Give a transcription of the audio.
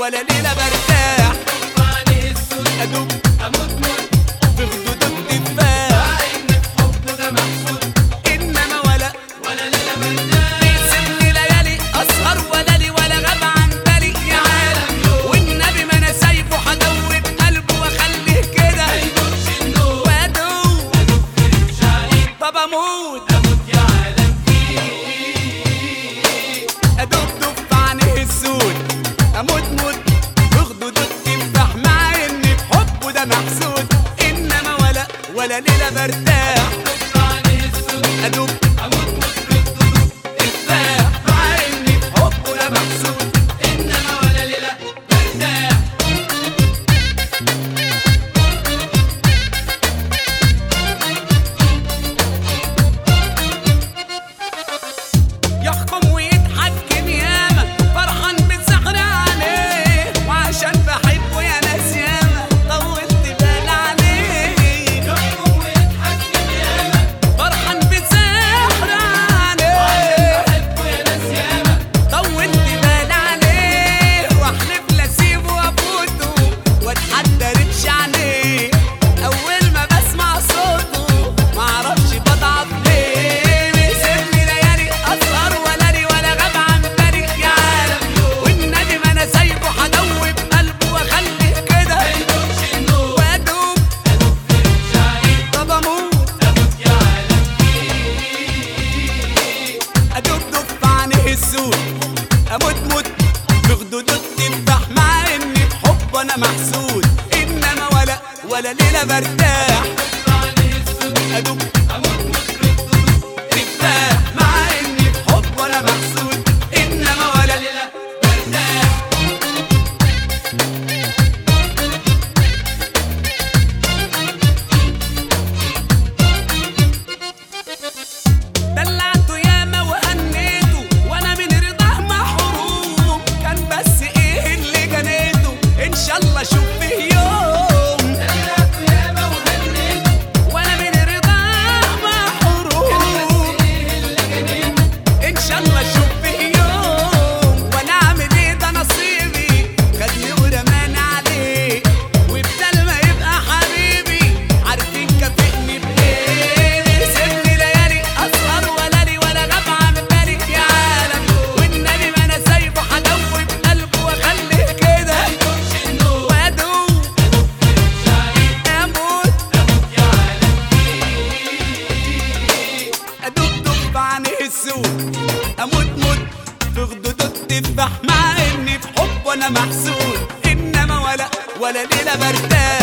ولا ليلة برتاح. أدوب أموت موت في خدود التفاح، إن في حبه ده محسود إنما ولا ليلة برتاح. بيسيبني ليالي أسهر ولا لي ولا غاب عن بالي يا عالم، والنبي ما أنا سايبه هدوب قلبه وأخليه كده ما يدوبش النور وأدوب في رمش عليك. طب أموت يا عالم أدوب في عينيه السود، أموت موت في خدوده التفاح، مع إني في حبه ده محسود، إنما ولا ليلة برتاح. أدوب أموت موت في خدوده تفاح، مع إني في حبه ده محسود. إنما ولا ليلة برتاح. يحكم ويتحكم ياما، فرحان بالسحر عليه، وعشان بحبه يا ناس ياما طولت بال عليه. يحكم ويتحكم ياما، فرحان بالسحر عليه، بحبه يا ناس ياما. طولت بال عليه، واحلف لا اسيبه وافوته واتحدى رمش عليه. اول ما بسمع صوته معرفش بضعف ليه، بيسيبني ليالي اسهر ولا لي ولا غاب عن بالي يا عالم، والنبي ما انا سايبه هدوب قلبه واخليه كده ما يدوبش النور وادوب في رمش عليك. طب اموت يا عالم ادوب في عينيه السود، اموت موت في خدوده التفاح، مع اني في حبه انا محسود، انما ولا ليله برتاح. ادوب أموت موت في خدوده تفاح، مع اني في حبه انا محسود، انما ولا ليلة برتاح. دلعته ياما وهنيته وانا من رضاه محروم، كان بس ايه اللي جنيته ان شاء الله اشوف فيه يوم، دلعته ياما وهنيته وانا من رضاه محروم، إيه اللي جنيته. ان شاء الله اشوف فيه يوم. وانا اعمل ايه ده نصيبي خدني ورماني عليه، وبدل ما يبقى حبيبي عارفين كافئني بايه، بيسيبني ليالي اسهر ولا لي ولا غاب عن بالي يا عالم، والنبي ما انا سايبه هدوب قلبه واخليه كده ما يدوبش النور وادوب في رمش عليك. اموت يا عالم ادوب في عينيه السود، اموت موت في خدوده التفاح، مع اني في حبه انا محسود، انما ولا ليله برتاح.